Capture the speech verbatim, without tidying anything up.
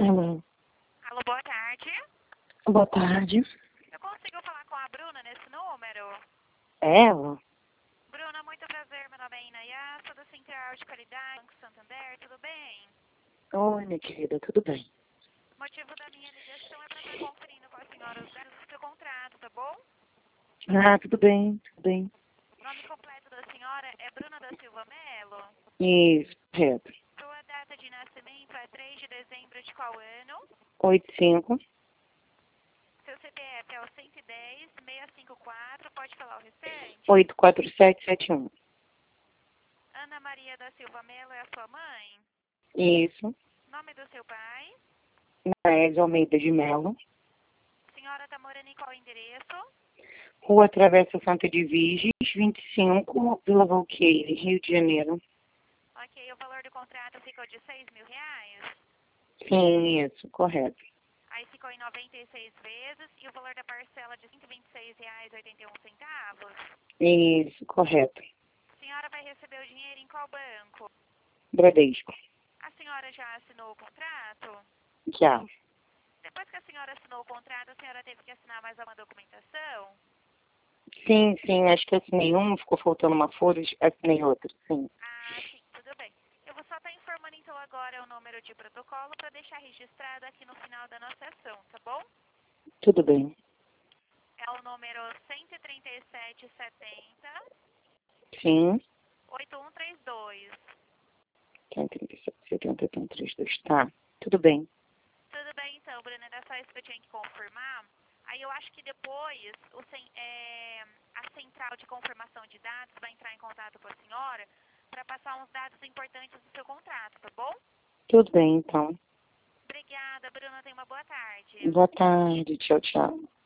Alô. Alô, boa tarde. Boa tarde. Eu consigo falar com a Bruna nesse número? É ela? Bruna, muito prazer. Meu nome é Inaya, sou da Central de Qualidade, Banco Santander, tudo bem? Oi, minha querida, tudo bem? O motivo da minha ligação é para estar conferindo com a senhora os dados do seu contrato, tá bom? Ah, tudo bem, tudo bem. O nome completo da senhora é Bruna da Silva Melo. Isso, correto. Sua data de nascimento é três de dezembro de qual ano? oito cinco, Seu C P F é o cento e dez, seiscentos e cinquenta e quatro, pode falar o restante? oito quatro sete sete um. Ana Maria da Silva Melo é a sua mãe? Isso. Nome do seu pai? Naed Almeida de Melo. A senhora está morando em qual endereço? Rua Travessa Santa de Virges, vinte e cinco, Vila Valqueire, Rio de Janeiro. Ok, o valor do contrato ficou de seis mil reais. Sim, isso, correto. Aí ficou em noventa e seis vezes e o valor da parcela de cento e vinte e seis reais e oitenta e um centavos. Isso, correto. A senhora vai receber o dinheiro em qual banco? Bradesco. A senhora já assinou o contrato? Já. Depois que a senhora assinou o contrato, a senhora teve que assinar mais alguma documentação? Sim, sim, acho que assinei um, ficou faltando uma folha, assinei outra, sim. Ah, sim, tudo bem. Eu vou só estar informando então agora o número de protocolo para deixar registrado aqui no final da nossa ação, tá bom? Tudo bem. É o número cento e trinta e sete setenta, Sim. oito um três dois. cento e trinta e sete, setenta, oitenta e três, dois. Tá, tudo bem. Tudo bem então, Bruna, era só isso que eu tinha que confirmar. Aí eu acho que depois o, cen- é, a central de confirmação de dados vai entrar em contato com a senhora para passar uns dados importantes do seu contrato, tá bom? Tudo bem, então. Obrigada, Bruna, tenha uma boa tarde. Boa tarde. Tchau, tchau.